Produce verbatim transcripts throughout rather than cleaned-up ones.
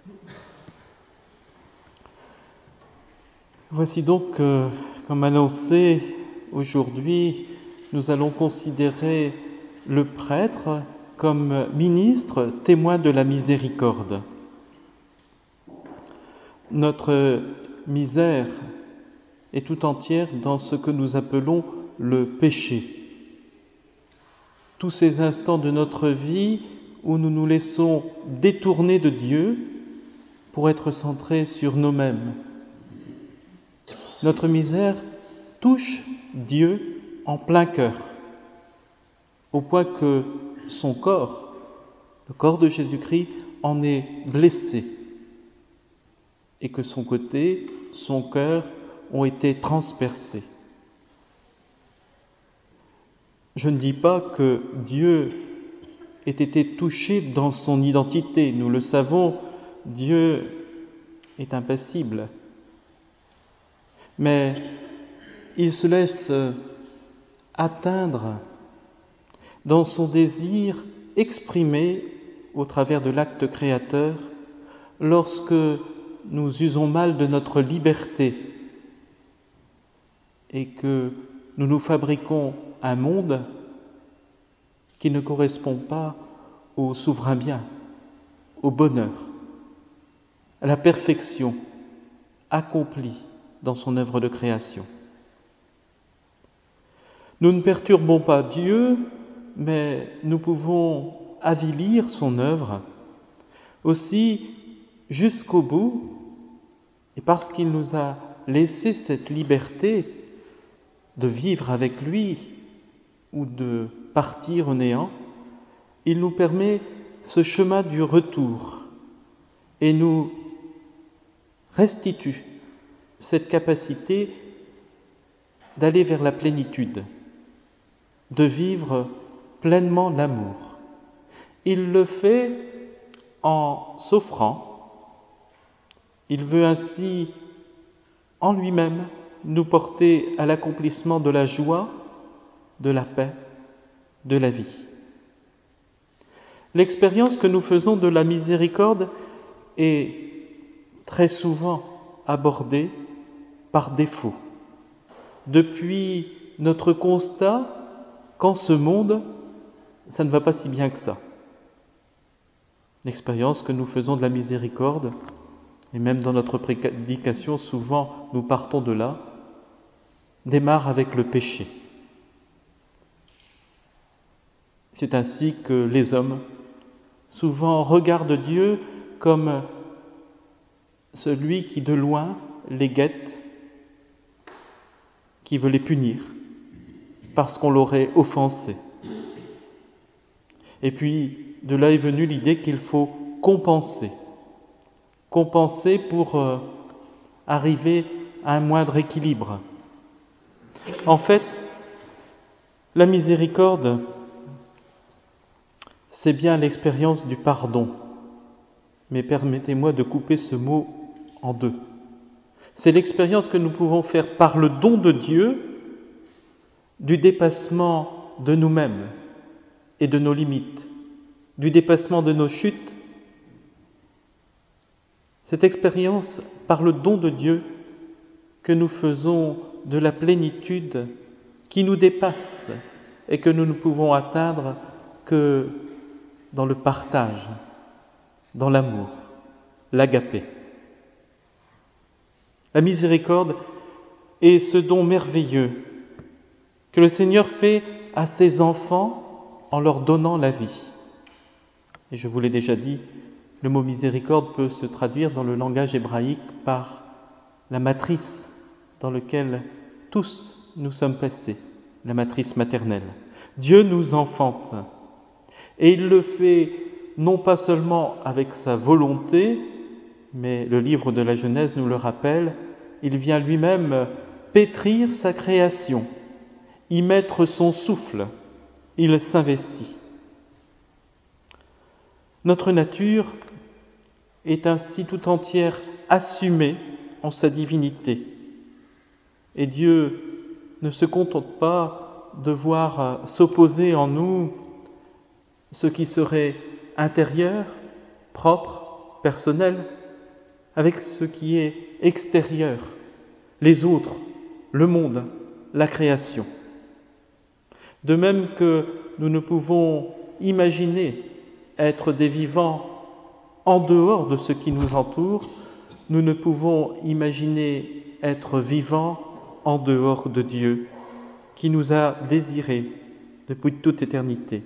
Voici donc, euh, comme annoncé, aujourd'hui, nous allons considérer le prêtre comme ministre, témoin de la miséricorde. Notre misère est tout entière dans ce que nous appelons le péché. Tous ces instants de notre vie où nous nous laissons détourner de Dieu pour être centrés sur nous-mêmes. Notre misère touche Dieu en plein cœur, au point que son corps, le corps de Jésus-Christ, en est blessé, et que son côté, son cœur ont été transpercés. Je ne dis pas que Dieu ait été touché dans son identité. Nous le savons, Dieu est impassible. Mais il se laisse atteindre dans son désir exprimé au travers de l'acte créateur lorsque nous usons mal de notre liberté et que nous nous fabriquons un monde qui ne correspond pas au souverain bien, au bonheur, à la perfection accomplie dans son œuvre de création. Nous ne perturbons pas Dieu, mais nous pouvons avilir son œuvre aussi jusqu'au bout, et parce qu'il nous a laissé cette liberté de vivre avec lui ou de partir au néant, il nous permet ce chemin du retour et nous restitue cette capacité d'aller vers la plénitude, de vivre pleinement l'amour. Il le fait en s'offrant. Il veut ainsi, en lui-même, nous porter à l'accomplissement de la joie, de la paix, de la vie. L'expérience que nous faisons de la miséricorde est très souvent abordée par défaut, depuis notre constat qu'en ce monde, ça ne va pas si bien que ça. L'expérience que nous faisons de la miséricorde, et même dans notre prédication, souvent nous partons de là, démarre avec le péché. C'est ainsi que les hommes souvent regardent Dieu comme celui qui de loin les guette, qui veut les punir parce qu'on l'aurait offensé. Et puis de là est venue l'idée qu'il faut compenser, compenser pour euh, arriver à un moindre équilibre. En fait, la miséricorde, c'est bien l'expérience du pardon. Mais permettez-moi de couper ce mot en deux. C'est l'expérience que nous pouvons faire par le don de Dieu du dépassement de nous-mêmes et de nos limites, du dépassement de nos chutes. Cette expérience par le don de Dieu que nous faisons de la plénitude qui nous dépasse et que nous ne pouvons atteindre que dans le partage, dans l'amour, l'agapé. La miséricorde est ce don merveilleux que le Seigneur fait à ses enfants en leur donnant la vie. Et je vous l'ai déjà dit, le mot miséricorde peut se traduire dans le langage hébraïque par la matrice dans laquelle tous nous sommes placés, la matrice maternelle. Dieu nous enfante et il le fait non pas seulement avec sa volonté, mais le livre de la Genèse nous le rappelle, il vient lui-même pétrir sa création, y mettre son souffle, il s'investit. Notre nature est ainsi tout entière assumée en sa divinité. Et Dieu ne se contente pas de voir s'opposer en nous ce qui serait intérieur, propre, personnel avec ce qui est extérieur, les autres, le monde, la création. De même que nous ne pouvons imaginer être des vivants en dehors de ce qui nous entoure, nous ne pouvons imaginer être vivants en dehors de Dieu, qui nous a désirés depuis toute éternité.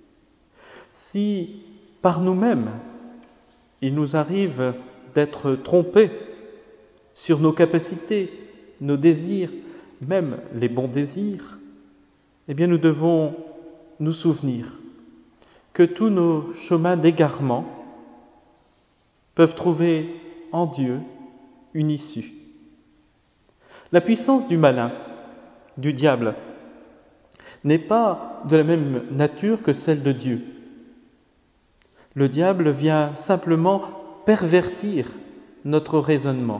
Si par nous-mêmes, il nous arrive d'être trompés sur nos capacités, nos désirs, même les bons désirs, eh bien nous devons nous souvenir que tous nos chemins d'égarement peuvent trouver en Dieu une issue. La puissance du malin, du diable, n'est pas de la même nature que celle de Dieu. Le diable vient simplement pervertir notre raisonnement,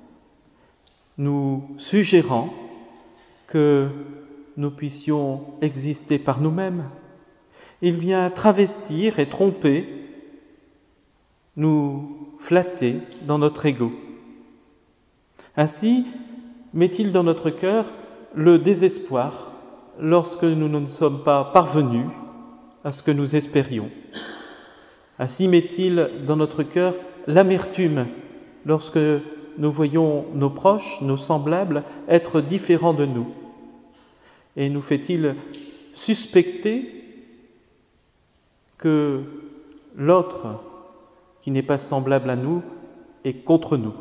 nous suggérant que nous puissions exister par nous-mêmes. Il vient travestir et tromper, nous flatter dans notre ego. Ainsi, met-il dans notre cœur le désespoir lorsque nous ne sommes pas parvenus à ce que nous espérions. Ainsi met-il dans notre cœur l'amertume lorsque nous voyons nos proches, nos semblables, être différents de nous. Et nous fait-il suspecter que l'autre qui n'est pas semblable à nous est contre nous.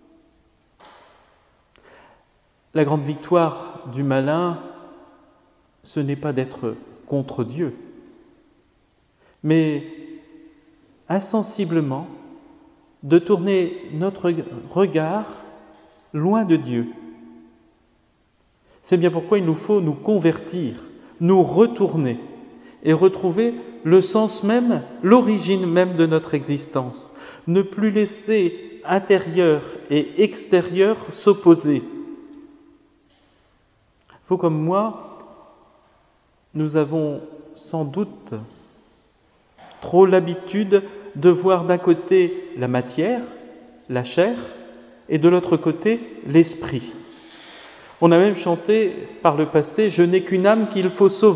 La grande victoire du malin, ce n'est pas d'être contre Dieu, mais insensiblement de tourner notre regard loin de Dieu. C'est bien pourquoi il nous faut nous convertir, nous retourner et retrouver le sens même, l'origine même de notre existence. Ne plus laisser intérieur et extérieur s'opposer. Vous comme moi, nous avons sans doute trop l'habitude de voir d'un côté la matière, la chair, et de l'autre côté l'esprit. On a même chanté par le passé « Je n'ai qu'une âme qu'il faut sauver ».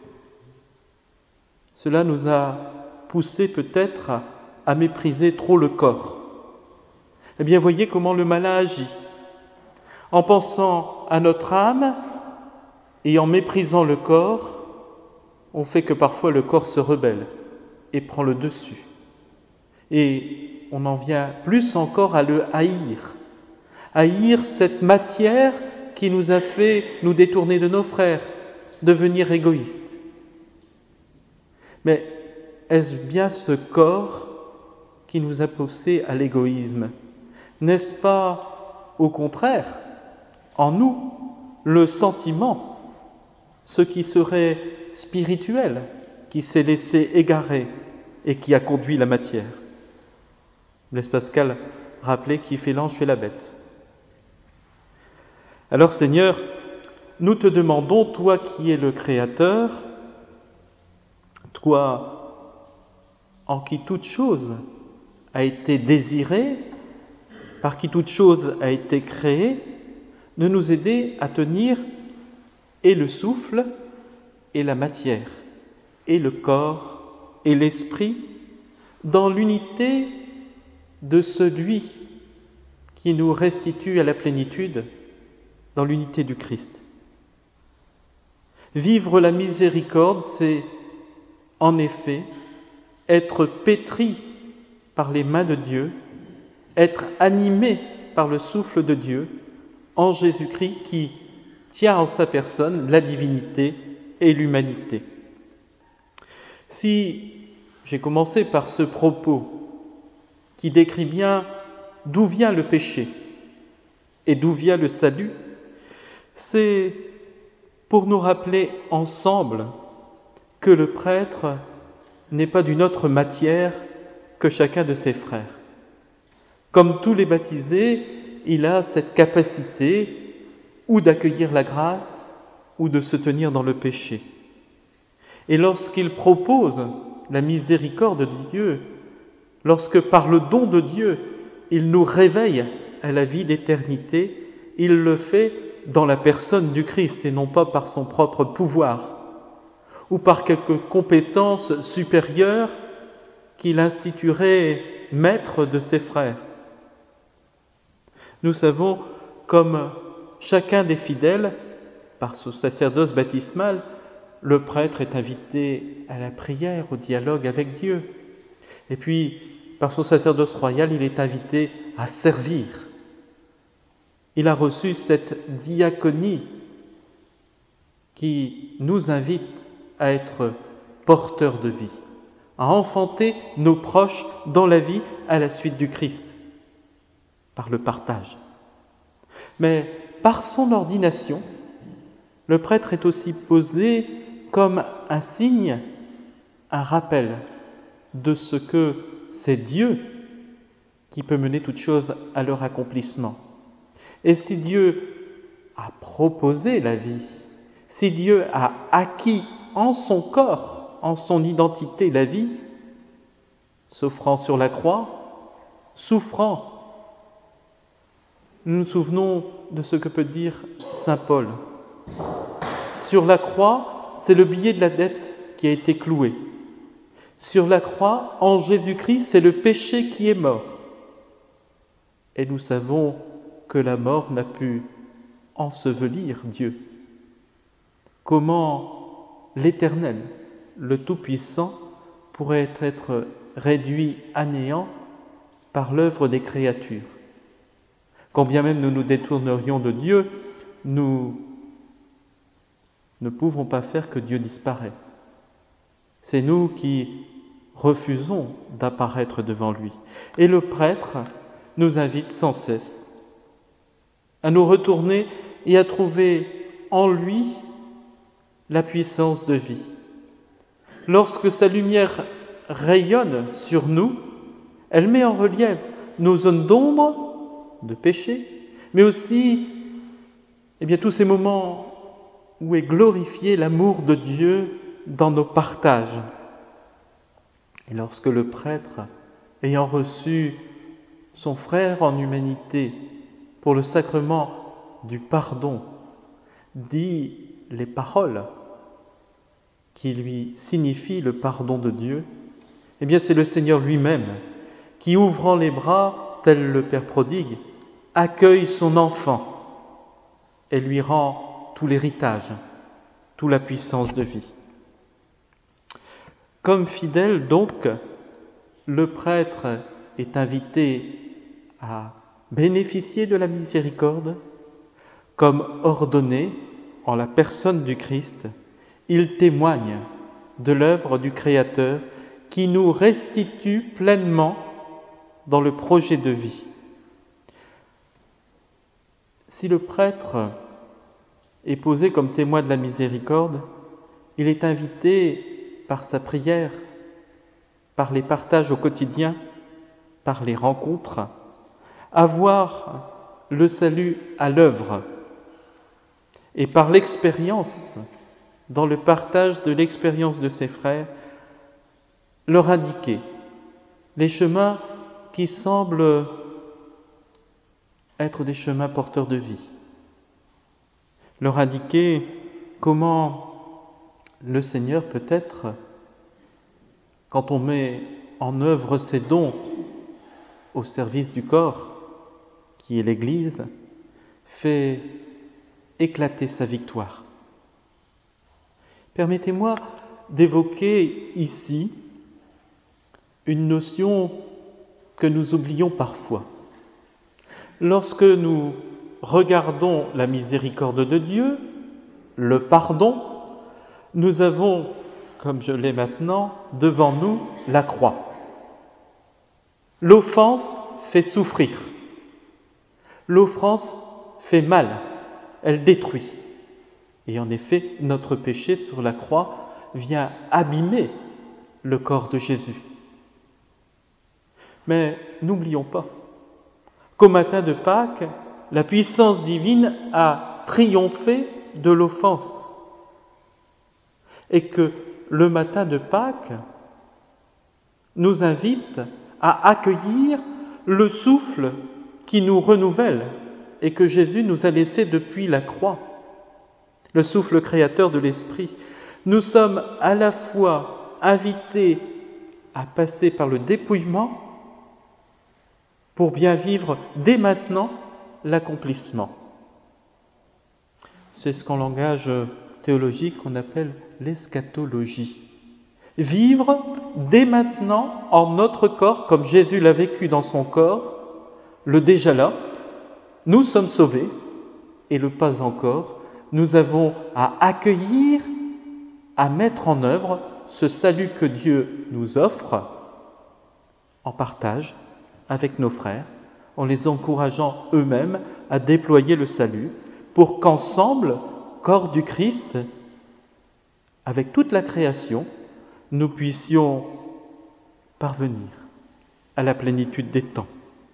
Cela nous a poussé peut-être à, à mépriser trop le corps. Eh bien, voyez comment le malin agit. En pensant à notre âme et en méprisant le corps, on fait que parfois le corps se rebelle et prend le dessus. Et on en vient plus encore à le haïr. Haïr cette matière qui nous a fait nous détourner de nos frères, devenir égoïstes. Mais est-ce bien ce corps qui nous a poussés à l'égoïsme? N'est-ce pas, au contraire, en nous, le sentiment, ce qui serait spirituel, qui s'est laissé égarer et qui a conduit la matière? Blaise Pascal rappelait qui fait l'ange fait la bête. Alors Seigneur, nous te demandons, toi qui es le Créateur, toi en qui toute chose a été désirée, par qui toute chose a été créée, de nous aider à tenir et le souffle et la matière, et le corps et l'esprit dans l'unité de celui qui nous restitue à la plénitude, dans l'unité du Christ. Vivre la miséricorde, c'est en effet être pétri par les mains de Dieu, être animé par le souffle de Dieu en Jésus-Christ qui tient en sa personne la divinité et l'humanité. Si j'ai commencé par ce propos qui décrit bien d'où vient le péché et d'où vient le salut, c'est pour nous rappeler ensemble que le prêtre n'est pas d'une autre matière que chacun de ses frères. Comme tous les baptisés, il a cette capacité ou d'accueillir la grâce ou de se tenir dans le péché. Et lorsqu'il propose la miséricorde de Dieu, lorsque par le don de Dieu, il nous réveille à la vie d'éternité, il le fait dans la personne du Christ et non pas par son propre pouvoir ou par quelques compétences supérieures qu'il instituerait maître de ses frères. Nous savons, comme chacun des fidèles, par ce sacerdoce baptismal, le prêtre est invité à la prière, au dialogue avec Dieu. Et puis, par son sacerdoce royal, il est invité à servir. Il a reçu cette diaconie qui nous invite à être porteurs de vie, à enfanter nos proches dans la vie à la suite du Christ, par le partage. Mais par son ordination, le prêtre est aussi posé comme un signe, un rappel de ce que c'est Dieu qui peut mener toutes choses à leur accomplissement. Et si Dieu a proposé la vie, si Dieu a acquis en son corps, en son identité la vie, s'offrant sur la croix, souffrant, nous nous souvenons de ce que peut dire saint Paul. Sur la croix, c'est le billet de la dette qui a été cloué. Sur la croix, en Jésus-Christ, c'est le péché qui est mort. Et nous savons que la mort n'a pu ensevelir Dieu. Comment l'Éternel, le Tout-Puissant, pourrait être réduit à néant par l'œuvre des créatures? Quand bien même nous nous détournerions de Dieu, nous ne pouvons pas faire que Dieu disparaît. C'est nous qui refusons d'apparaître devant lui. Et le prêtre nous invite sans cesse à nous retourner et à trouver en lui la puissance de vie. Lorsque sa lumière rayonne sur nous, elle met en relief nos zones d'ombre, de péché, mais aussi eh bien, tous ces moments où est glorifié l'amour de Dieu dans nos partages. Et lorsque le prêtre, ayant reçu son frère en humanité pour le sacrement du pardon, dit les paroles qui lui signifient le pardon de Dieu, eh bien c'est le Seigneur lui-même qui, ouvrant les bras, tel le Père prodigue, accueille son enfant et lui rend tout l'héritage, toute la puissance de vie. Comme fidèle, donc, le prêtre est invité à bénéficier de la miséricorde. Comme ordonné en la personne du Christ, il témoigne de l'œuvre du Créateur qui nous restitue pleinement dans le projet de vie. Si le prêtre est posé comme témoin de la miséricorde, il est invité par sa prière, par les partages au quotidien, par les rencontres, à voir le salut à l'œuvre et par l'expérience, dans le partage de l'expérience de ses frères, leur indiquer les chemins qui semblent être des chemins porteurs de vie, leur indiquer comment le Seigneur peut-être, quand on met en œuvre ses dons au service du corps, qui est l'Église, fait éclater sa victoire. Permettez-moi d'évoquer ici une notion que nous oublions parfois. Lorsque nous regardons la miséricorde de Dieu, le pardon, nous avons, comme je l'ai maintenant, devant nous la croix. L'offense fait souffrir. L'offense fait mal, elle détruit. Et en effet, notre péché sur la croix vient abîmer le corps de Jésus. Mais n'oublions pas qu'au matin de Pâques, la puissance divine a triomphé de l'offense. Et que le matin de Pâques nous invite à accueillir le souffle qui nous renouvelle et que Jésus nous a laissé depuis la croix, le souffle créateur de l'Esprit. Nous sommes à la fois invités à passer par le dépouillement pour bien vivre dès maintenant l'accomplissement. C'est ce qu'en langage théologique on appelle l'eschatologie. Vivre dès maintenant en notre corps, comme Jésus l'a vécu dans son corps, le déjà là, nous sommes sauvés, et le pas encore, nous avons à accueillir, à mettre en œuvre ce salut que Dieu nous offre en partage avec nos frères, en les encourageant eux-mêmes à déployer le salut, pour qu'ensemble, corps du Christ, avec toute la création, nous puissions parvenir à la plénitude des temps.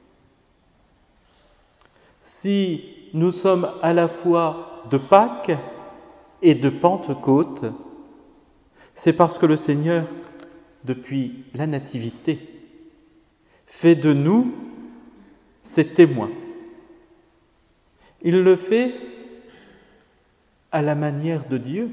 Si nous sommes à la fois de Pâques et de Pentecôte, c'est parce que le Seigneur, depuis la Nativité, fait de nous ses témoins. Il le fait à la manière de Dieu.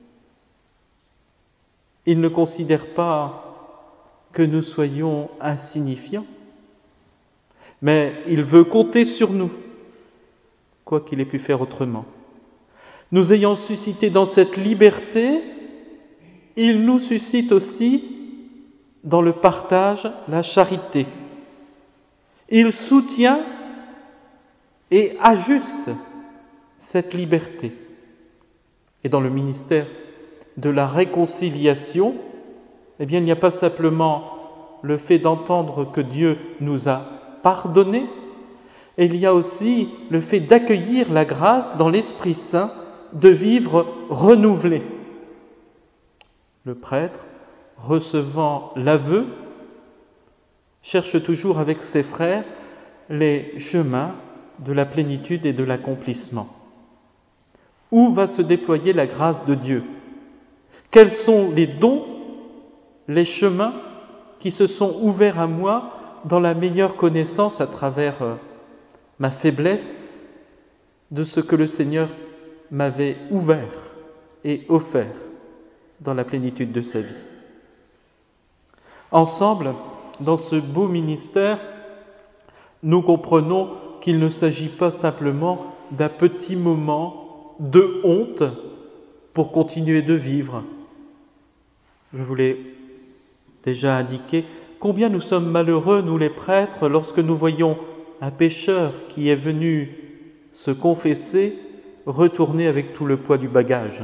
Il ne considère pas que nous soyons insignifiants, mais il veut compter sur nous, quoi qu'il ait pu faire autrement. Nous ayant suscité dans cette liberté, il nous suscite aussi dans le partage, la charité. Il soutient et ajuste cette liberté. Et dans le ministère de la réconciliation, eh bien, il n'y a pas simplement le fait d'entendre que Dieu nous a pardonné, et il y a aussi le fait d'accueillir la grâce dans l'Esprit Saint de vivre renouvelé. Le prêtre, recevant l'aveu, cherche toujours avec ses frères les chemins de la plénitude et de l'accomplissement. Où va se déployer la grâce de Dieu ? Quels sont les dons, les chemins qui se sont ouverts à moi dans la meilleure connaissance à travers euh, ma faiblesse de ce que le Seigneur m'avait ouvert et offert dans la plénitude de sa vie. Ensemble, dans ce beau ministère, nous comprenons qu'il ne s'agit pas simplement d'un petit moment de honte pour continuer de vivre. Je vous l'ai déjà indiqué, combien nous sommes malheureux, nous les prêtres, lorsque nous voyons un pécheur qui est venu se confesser, retourner avec tout le poids du bagage.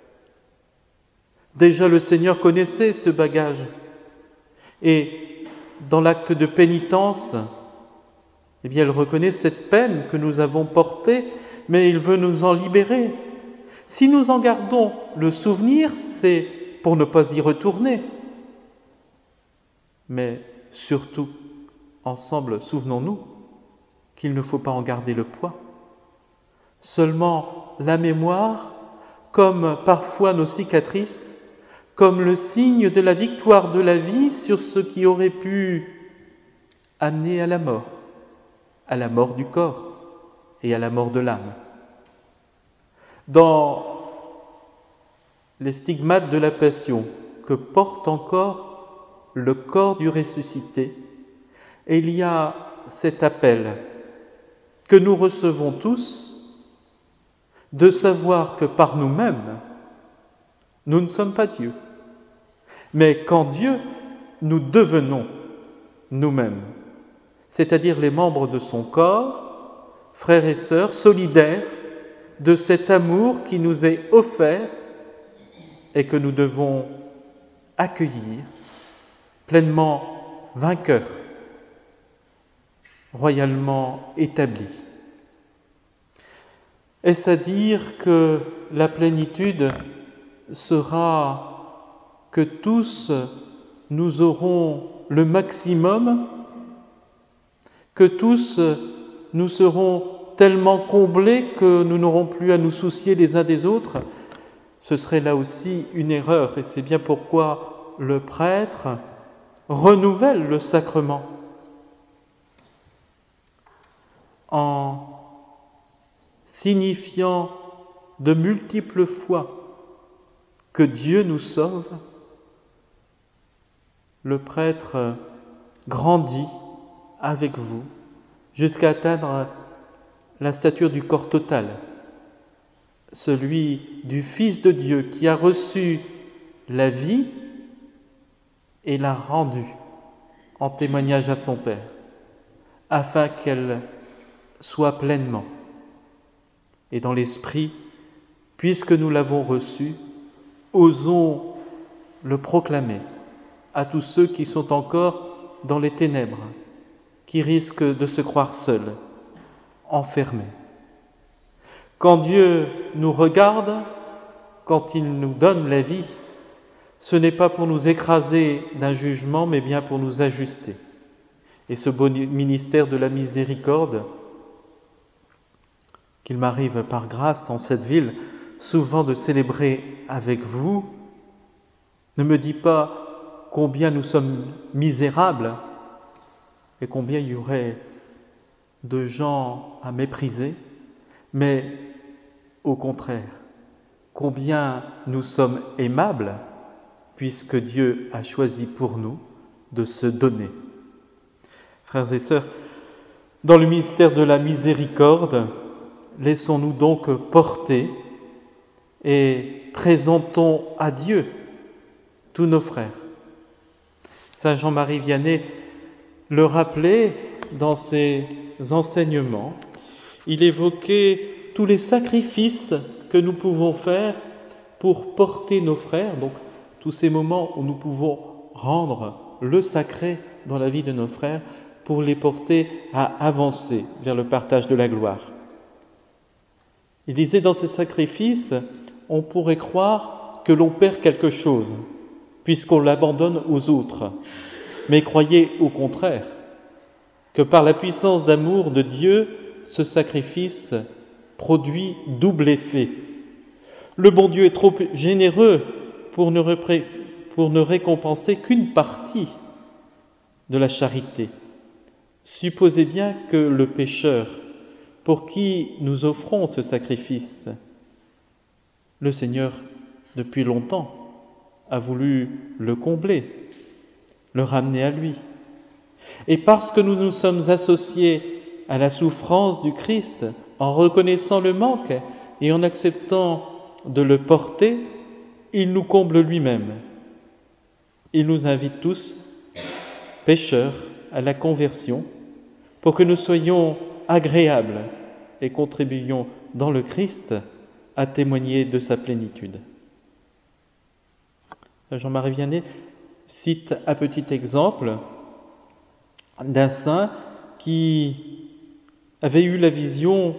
Déjà le Seigneur connaissait ce bagage. Et dans l'acte de pénitence, eh bien, il reconnaît cette peine que nous avons portée, mais il veut nous en libérer. Si nous en gardons le souvenir, c'est pour ne pas y retourner. Mais surtout, ensemble, souvenons-nous qu'il ne faut pas en garder le poids. Seulement la mémoire, comme parfois nos cicatrices, comme le signe de la victoire de la vie sur ce qui aurait pu amener à la mort, à la mort du corps et à la mort de l'âme. Dans les stigmates de la Passion que porte encore le corps du ressuscité, il y a cet appel que nous recevons tous de savoir que par nous-mêmes, nous ne sommes pas Dieu, mais qu'en Dieu, nous devenons nous-mêmes, c'est-à-dire les membres de son corps, frères et sœurs, solidaires de cet amour qui nous est offert et que nous devons accueillir pleinement vainqueurs, royalement établis. Est-ce à dire que la plénitude sera que tous nous aurons le maximum, que tous nous serons tellement comblés que nous n'aurons plus à nous soucier les uns des autres? Ce serait là aussi une erreur, et c'est bien pourquoi le prêtre renouvelle le sacrement en signifiant de multiples fois que Dieu nous sauve. Le prêtre grandit avec vous jusqu'à atteindre la stature du corps total, celui du Fils de Dieu qui a reçu la vie et l'a rendue en témoignage à son Père, afin qu'elle soit pleinement. Et dans l'esprit, puisque nous l'avons reçu, osons le proclamer à tous ceux qui sont encore dans les ténèbres, qui risquent de se croire seuls, enfermés. Quand Dieu nous regarde, quand il nous donne la vie, ce n'est pas pour nous écraser d'un jugement, mais bien pour nous ajuster. Et ce beau ministère de la miséricorde, qu'il m'arrive par grâce en cette ville souvent de célébrer avec vous, ne me dit pas combien nous sommes misérables et combien il y aurait de gens à mépriser, mais au contraire, combien nous sommes aimables puisque Dieu a choisi pour nous de se donner. Frères et sœurs, dans le mystère de la miséricorde, laissons-nous donc porter et présentons à Dieu tous nos frères. Saint Jean-Marie Vianney le rappelait dans ses enseignements. Il évoquait tous les sacrifices que nous pouvons faire pour porter nos frères, donc tous ces moments où nous pouvons rendre le sacré dans la vie de nos frères pour les porter à avancer vers le partage de la gloire. Il disait, dans ce sacrifice, on pourrait croire que l'on perd quelque chose, puisqu'on l'abandonne aux autres. Mais croyez au contraire, que par la puissance d'amour de Dieu, ce sacrifice produit double effet. Le bon Dieu est trop généreux pour ne, repré- pour ne récompenser qu'une partie de la charité. Supposez bien que le pécheur, pour qui nous offrons ce sacrifice, le Seigneur, depuis longtemps, a voulu le combler, le ramener à lui. Et parce que nous nous sommes associés à la souffrance du Christ, en reconnaissant le manque et en acceptant de le porter, il nous comble lui-même. Il nous invite tous, pécheurs, à la conversion, pour que nous soyons agréables et contribuions dans le Christ à témoigner de sa plénitude. Jean-Marie Vianney cite un petit exemple d'un saint qui avait eu la vision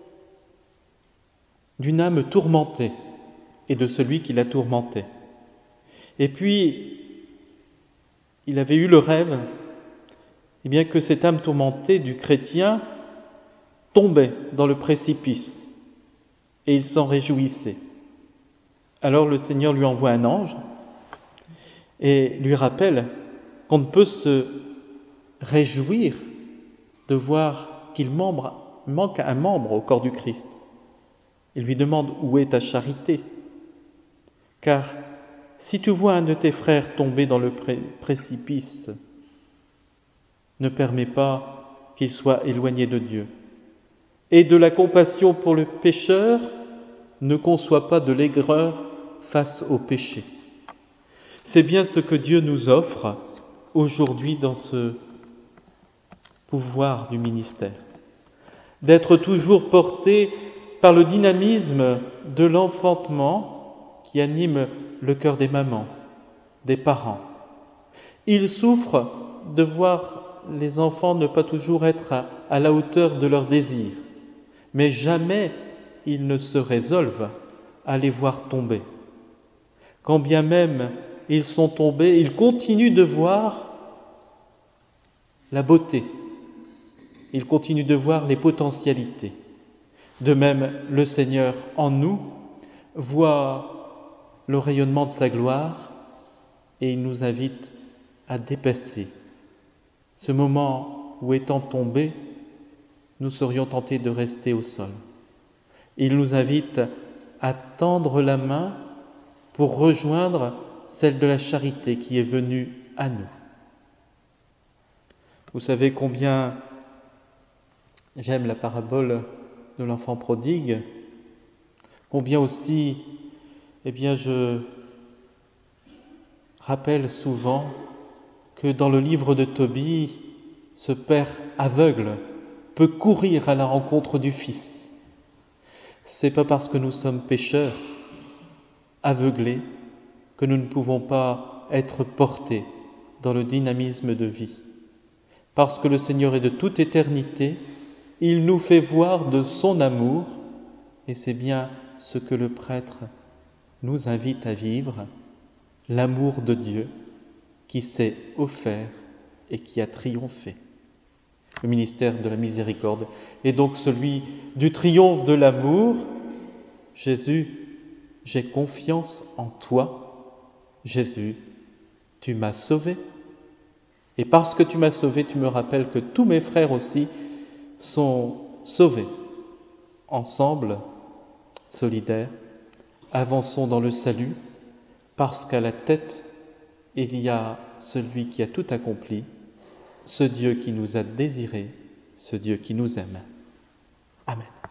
d'une âme tourmentée et de celui qui la tourmentait. Et puis, il avait eu le rêve, eh bien, que cette âme tourmentée du chrétien tombait dans le précipice et il s'en réjouissait. Alors le Seigneur lui envoie un ange et lui rappelle qu'on ne peut se réjouir de voir qu'il membre, manque un membre au corps du Christ. Il lui demande où est ta charité, car si tu vois un de tes frères tomber dans le pré- précipice, ne permets pas qu'il soit éloigné de Dieu. Et de la compassion pour le pécheur, ne conçois pas de l'aigreur face au péché. C'est bien ce que Dieu nous offre aujourd'hui dans ce pouvoir du ministère, d'être toujours porté par le dynamisme de l'enfantement qui anime le cœur des mamans, des parents. Ils souffrent de voir les enfants ne pas toujours être à, à la hauteur de leurs désirs, mais jamais ils ne se résolvent à les voir tomber. Quand bien même ils sont tombés, ils continuent de voir la beauté, ils continuent de voir les potentialités. De même, le Seigneur en nous voit le rayonnement de sa gloire et il nous invite à dépasser. Ce moment où, étant tombés, nous serions tentés de rester au sol. Il nous invite à tendre la main pour rejoindre celle de la charité qui est venue à nous. Vous savez combien j'aime la parabole de l'enfant prodigue, combien aussi, eh bien, je rappelle souvent que dans le livre de Tobie, ce père aveugle peut courir à la rencontre du Fils. C'est pas parce que nous sommes pécheurs, aveuglés, que nous ne pouvons pas être portés dans le dynamisme de vie. Parce que le Seigneur est de toute éternité, il nous fait voir de son amour, et c'est bien ce que le prêtre nous invite à vivre, l'amour de Dieu qui s'est offert et qui a triomphé. Le ministère de la miséricorde est donc celui du triomphe de l'amour. Jésus, j'ai confiance en toi. Jésus, tu m'as sauvé. Et parce que tu m'as sauvé, tu me rappelles que tous mes frères aussi sont sauvés. Ensemble, solidaires, avançons dans le salut, parce qu'à la tête, il y a celui qui a tout accompli, ce Dieu qui nous a désirés, ce Dieu qui nous aime. Amen.